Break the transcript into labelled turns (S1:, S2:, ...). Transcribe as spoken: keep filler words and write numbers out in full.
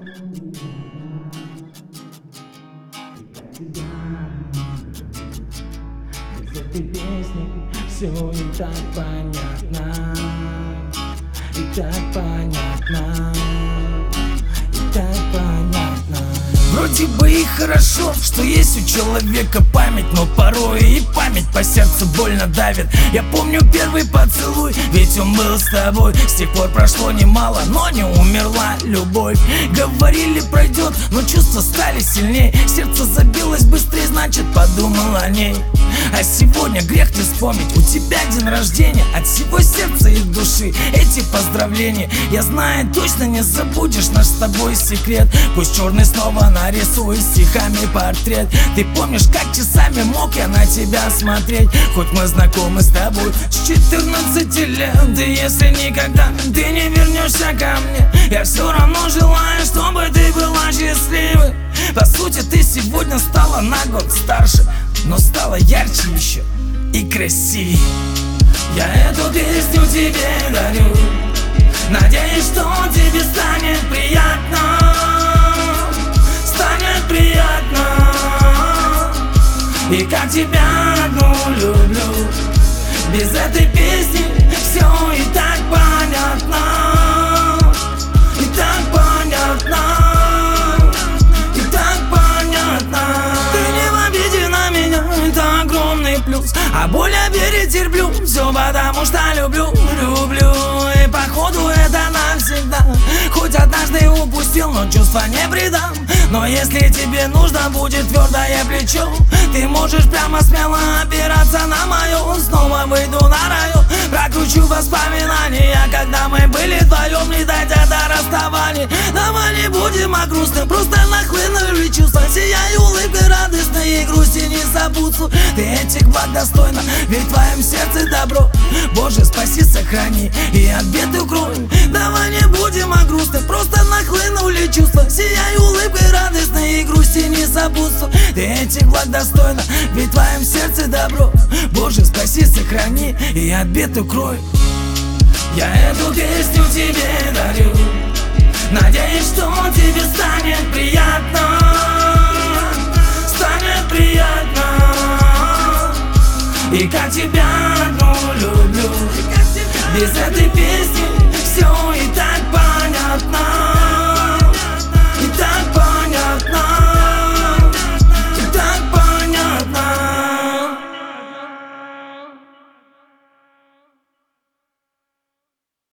S1: Без этой песни все и так понятно, и так понятно, и так понятно.
S2: Вроде бы и хорошо, что есть у человека память, но порой и память по сердцу больно давит. Я помню первый поцелуй, ведь он был с тобой. С тех пор прошло немало, но не умерла любовь. Говорили, пройдет, но чувства стали сильнее. Сердце забилось быстрее, значит подумал о ней. А сегодня грех не вспомнить, у тебя день рождения. От всего сердца и души эти поздравления. Я знаю, точно не забудешь наш с тобой секрет. Пусть черный снова нарисует стихами портрет. Ты помнишь, как часами мог я на тебя смотреть? Хоть мы знакомы с тобой с четырнадцати лет. И если никогда ты не вернешься ко мне, я все равно желаю, чтобы ты была счастливой. По сути, ты сегодня стала на год старше, но стала ярче еще и красивее. Я эту песню тебе дарю, надеюсь, что тебе станет приятно. Станет приятно. И как тебя одну люблю. Без этой песни все и так понятно. И так понятно. И так понятно. Ты не в обиде на меня, это огромный плюс. А боль я перетерплю, все потому что люблю, люблю. И походу это навсегда. Хоть однажды упустил, но чувства не предам. Но если тебе нужно будет твердое плечо, ты можешь прямо смело опираться на мое. Снова выйду на район, прокручу воспоминания, когда мы были вдвоем, не дойдя до расставания. Давай не будем о грустном, просто нахлынули чувства. Сияй улыбкой радостной и грусти не сопутствует. Ты этих благ достойна, ведь в твоем сердце добро. Боже, спаси, сохрани и от бед укрой. Давай не будем о грустном, просто нахлынули чувства. Сияй улыбкой радостной и грусти не сопутствует. Ты этих благ достойна, ведь в твоем сердце добро. Боже, спаси, сохрани и от бед укрой. Я эту песню тебе дарю, надеюсь, что тебе станет приятно. Станет приятно. И как тебя одну люблю. Без этой песни все и так